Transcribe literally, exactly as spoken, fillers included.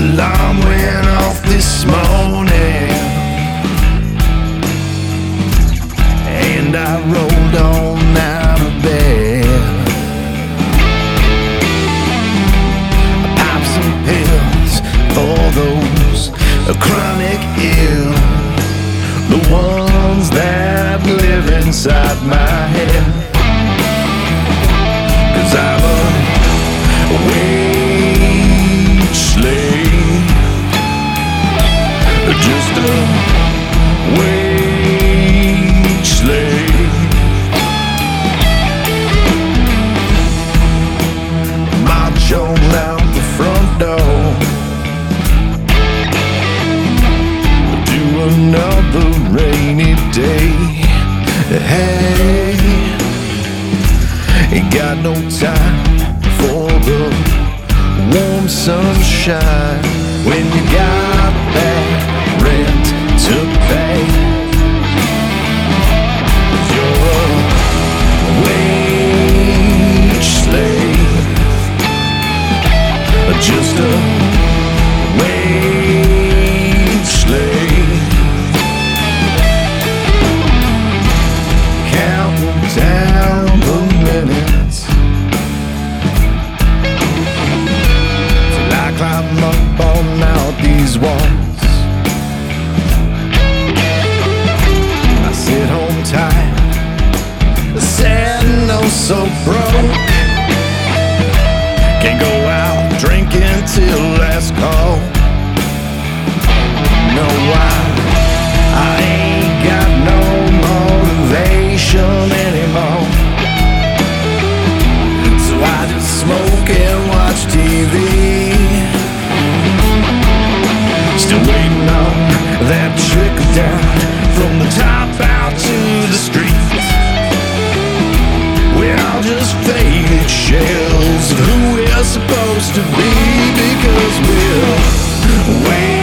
alarm went off this morning, and I rolled on out of bed. I popped some pills for those chronic ill, the ones that live inside my head. 'Cause I'm a wage slave, just a wage slave. March on out the front door to another rainy day. Hey, ain't got no time for the warm sunshine when you got that rent to pay. You're a wage slave, just a wage slave, counting down the minutes till I climb up on out these walls. I sit home tired, sad and oh so broke. Can't go out drinking till last call. No, I, I ain't got no motivation anymore, so I just smoke and watch T V, still waiting on that trickle down from the top out to the streets. We're all just faded shells of who we're supposed to be, because we're way